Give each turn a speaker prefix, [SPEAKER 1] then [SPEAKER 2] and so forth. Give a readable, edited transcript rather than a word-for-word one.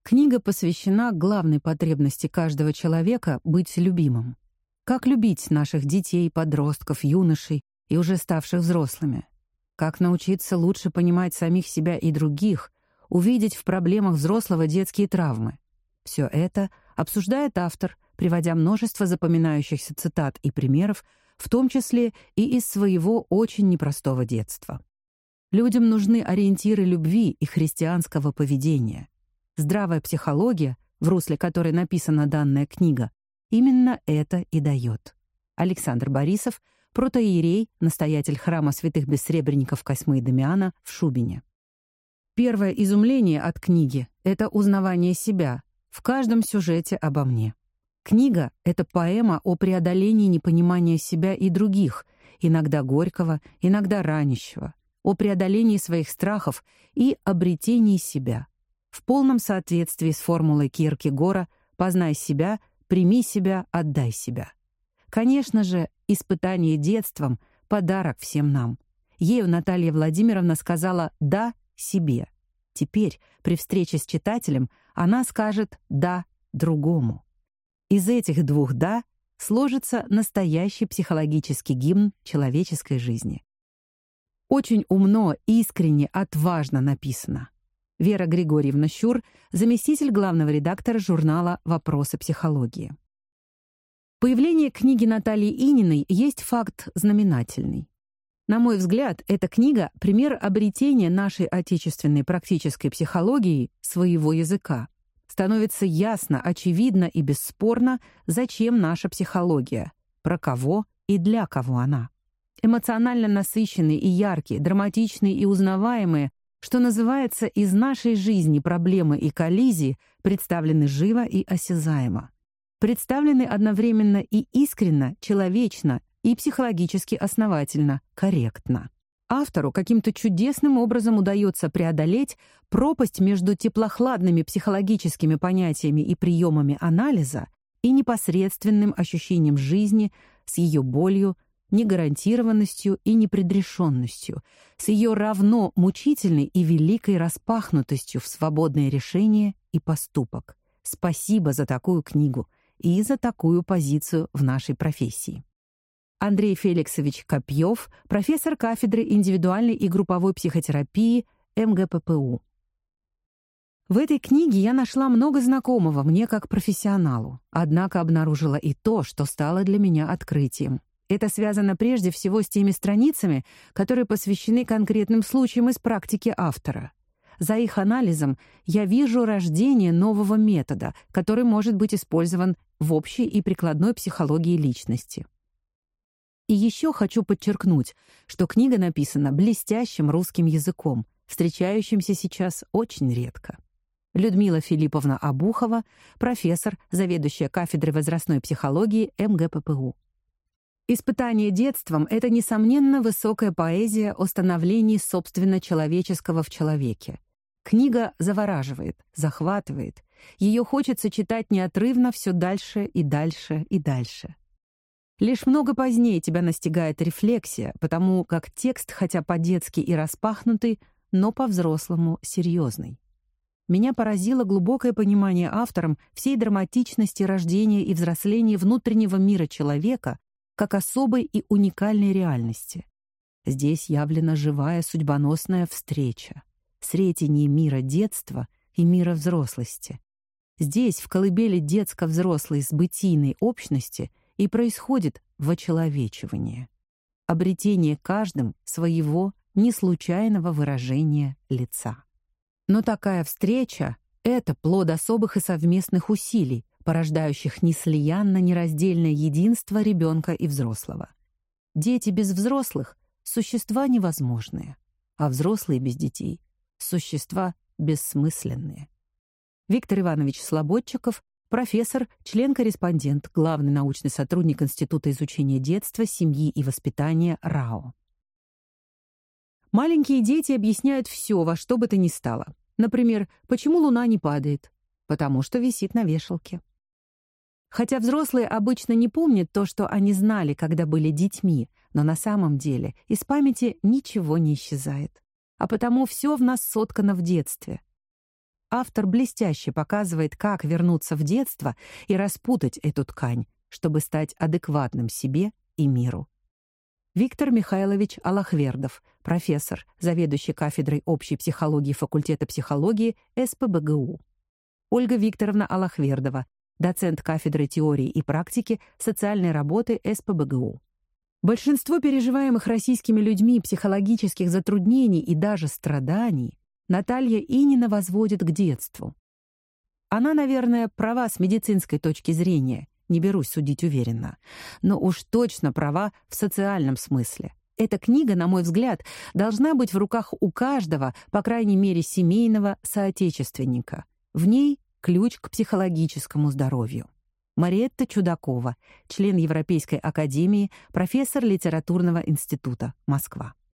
[SPEAKER 1] Книга посвящена главной потребности каждого человека — быть любимым. Как любить наших детей, подростков, юношей и уже ставших взрослыми? Как научиться лучше понимать самих себя и других, увидеть в проблемах взрослого детские травмы? Все это обсуждает автор, приводя множество запоминающихся цитат и примеров, в том числе и из своего очень непростого детства. Людям нужны ориентиры любви и христианского поведения. Здравая психология, в русле которой написана данная книга, именно это и дает. Александр Борисов, протоиерей, настоятель храма святых бессребренников Косьмы и Дамиана в Шубине. Первое изумление от книги — это узнавание себя в каждом сюжете обо мне. Книга — это поэма о преодолении непонимания себя и других, иногда горького, иногда ранящего, о преодолении своих страхов и обретении себя. В полном соответствии с формулой Кьеркегора «познай себя, прими себя, отдай себя». Конечно же, испытание детством — подарок всем нам. Ею Наталья Владимировна сказала «да» себе. Теперь, при встрече с читателем, она скажет «да» другому. Из этих двух «да» сложится настоящий психологический гимн человеческой жизни. Очень умно, искренне, отважно написано. Вера Григорьевна Щур, заместитель главного редактора журнала «Вопросы психологии». Появление книги Натальи Ининой есть факт знаменательный. На мой взгляд, эта книга — пример обретения нашей отечественной практической психологии своего языка. Становится ясно, очевидно и бесспорно, зачем наша психология, про кого и для кого она. Эмоционально насыщенные и яркие, драматичные и узнаваемые, что называется, из нашей жизни проблемы и коллизии представлены живо и осязаемо. Представлены одновременно и искренно, человечно, и психологически основательно, корректно. Автору каким-то чудесным образом удается преодолеть пропасть между теплохладными психологическими понятиями и приемами анализа и непосредственным ощущением жизни с ее болью, негарантированностью и непредрешенностью, с ее равно мучительной и великой распахнутостью в свободное решение и поступок. Спасибо за такую книгу и за такую позицию в нашей профессии. Андрей Феликсович Копьев, профессор кафедры индивидуальной и групповой психотерапии МГППУ. В этой книге я нашла много знакомого мне как профессионалу, однако обнаружила и то, что стало для меня открытием. Это связано прежде всего с теми страницами, которые посвящены конкретным случаям из практики автора. За их анализом я вижу рождение нового метода, который может быть использован в общей и прикладной психологии личности. И еще хочу подчеркнуть, что книга написана блестящим русским языком, встречающимся сейчас очень редко. Людмила Филипповна Обухова, профессор, заведующая кафедрой возрастной психологии МГППУ. «Испытание детством» — это, несомненно, высокая поэзия о становлении собственно человеческого в человеке. Книга завораживает, захватывает. Ее хочется читать неотрывно все дальше и дальше и дальше. Лишь много позднее тебя настигает рефлексия, потому как текст, хотя по-детски и распахнутый, но по-взрослому серьезный. Меня поразило глубокое понимание автором всей драматичности рождения и взросления внутреннего мира человека как особой и уникальной реальности. Здесь явлена живая судьбоносная встреча, сретение мира детства и мира взрослости. Здесь, в колыбели детско-взрослой сбытийной общности, и происходит вочеловечивание, обретение каждым своего неслучайного выражения лица. Но такая встреча — это плод особых и совместных усилий, порождающих неслиянно-нераздельное единство ребенка и взрослого. Дети без взрослых — существа невозможные, а взрослые без детей — существа бессмысленные. Виктор Иванович Слободчиков, профессор, член-корреспондент, главный научный сотрудник Института изучения детства, семьи и воспитания РАО. Маленькие дети объясняют все, во что бы то ни стало. Например, почему Луна не падает? Потому что висит на вешалке. Хотя взрослые обычно не помнят то, что они знали, когда были детьми, но на самом деле из памяти ничего не исчезает. А потому все в нас соткано в детстве. автор блестяще показывает, как вернуться в детство и распутать эту ткань, чтобы стать адекватным себе и миру. Виктор Михайлович Алахвердов, профессор, заведующий кафедрой общей психологии факультета психологии СПбГУ. Ольга Викторовна Алахвердова, доцент кафедры теории и практики социальной работы СПбГУ. Большинство переживаемых российскими людьми психологических затруднений и даже страданий Наталья Инина возводит к детству. Она, наверное, права с медицинской точки зрения, не берусь судить уверенно, но уж точно права в социальном смысле. Эта книга, на мой взгляд, должна быть в руках у каждого, по крайней мере, семейного соотечественника. В ней ключ к психологическому здоровью. Мариетта Чудакова, член Европейской академии, профессор литературного института, Москва.